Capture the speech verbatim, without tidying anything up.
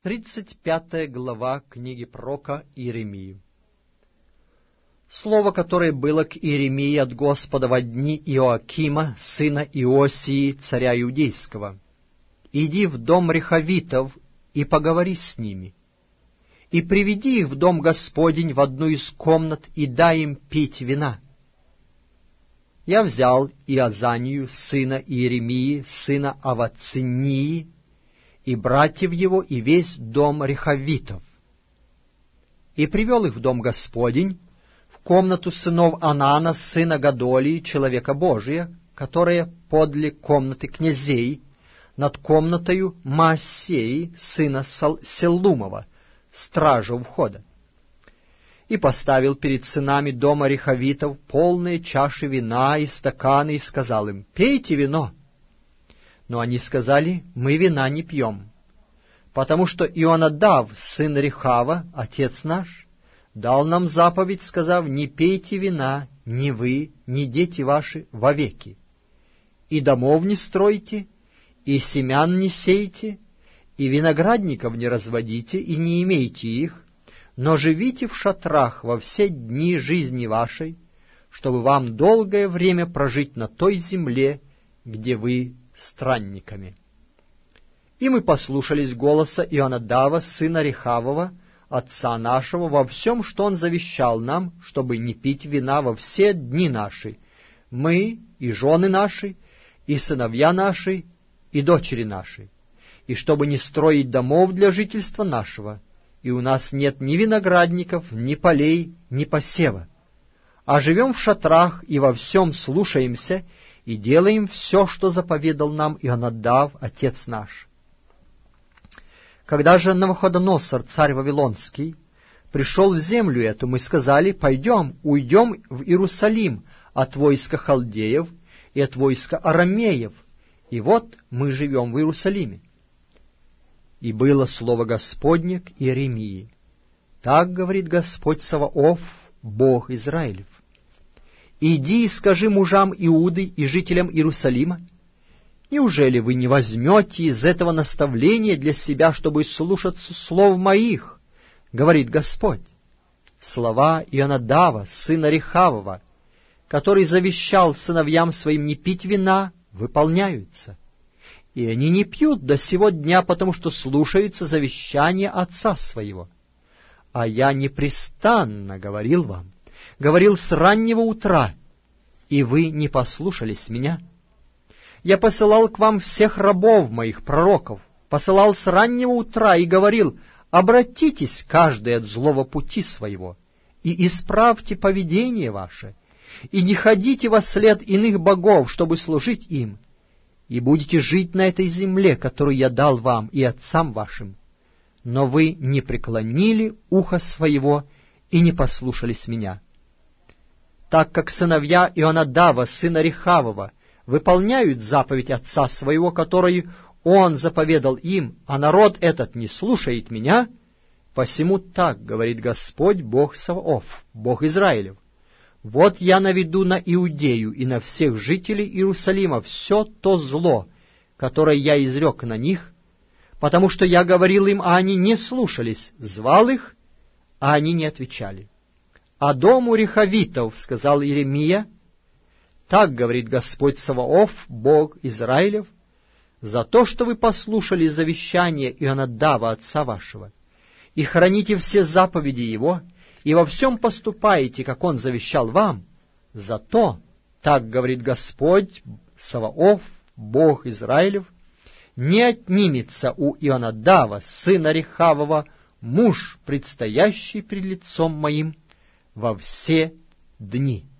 Тридцать пятая глава книги пророка Иеремии. Слово, которое было к Иеремии от Господа во дни Иоакима, сына Иосии, царя Иудейского. «Иди в дом рехавитов и поговори с ними, и приведи их в дом Господень в одну из комнат, и дай им пить вина». Я взял Иозанию, сына Иеремии, сына Авацинии, и братьев его, и весь дом рехавитов, и привел их в дом Господень, в комнату сынов Анана, сына Гадолии, человека Божия, которая подле комнаты князей, над комнатою Маасеи, сына Селлумова, стража у входа. И поставил перед сынами дома рехавитов полные чаши вина и стаканы, и сказал им: «Пейте вино». Но они сказали: «Мы вина не пьем, потому что Ионадав, сын Рехава, отец наш, дал нам заповедь, сказав: не пейте вина, ни вы, ни дети ваши, вовеки, и домов не стройте, и семян не сейте, и виноградников не разводите, и не имейте их, но живите в шатрах во все дни жизни вашей, чтобы вам долгое время прожить на той земле, где вы странниками». И мы послушались голоса Ионадава, сына Рехавова, отца нашего, во всем, что он завещал нам, чтобы не пить вина во все дни наши, мы и жены наши, и сыновья наши, и дочери наши, и чтобы не строить домов для жительства нашего, и у нас нет ни виноградников, ни полей, ни посева, а живем в шатрах и во всем слушаемся, и делаем все, что заповедал нам Ионадав, отец наш. Когда же Навуходоносор, царь Вавилонский, пришел в землю эту, мы сказали: «Пойдем, уйдем в Иерусалим от войска халдеев и от войска арамеев, и вот мы живем в Иерусалиме». И было слово Господне к Иеремии: «Так говорит Господь Саваоф, Бог Израилев: иди и скажи мужам Иуды и жителям Иерусалима: неужели вы не возьмете из этого наставления для себя, чтобы слушаться слов моих, говорит Господь? Слова Ионадава, сына Рехавова, который завещал сыновьям своим не пить вина, выполняются, и они не пьют до сего дня, потому что слушаются завещания отца своего. А я непрестанно говорил вам, говорил с раннего утра, и вы не послушались меня. Я посылал к вам всех рабов моих, пророков, посылал с раннего утра и говорил: обратитесь каждый от злого пути своего, и исправьте поведение ваше, и не ходите во след иных богов, чтобы служить им, и будете жить на этой земле, которую я дал вам и отцам вашим. Но вы не преклонили ухо своего и не послушались меня. Так как сыновья Ионадава, сына Рехавова, выполняют заповедь отца своего, которую он заповедал им, а народ этот не слушает меня, посему так говорит Господь, Бог Саваоф, Бог Израилев: вот я наведу на Иудею и на всех жителей Иерусалима все то зло, которое я изрек на них, потому что я говорил им, а они не слушались, звал их, а они не отвечали. А дому рехавитов, сказал Иеремия, так говорит Господь Саваоф, Бог Израилев: за то, что вы послушали завещание Ионадава, отца вашего, и храните все заповеди его, и во всем поступаете, как он завещал вам, за то, так говорит Господь Саваоф, Бог Израилев, не отнимется у Ионадава, сына Рехавова, муж, предстоящий пред лицом моим во все дни».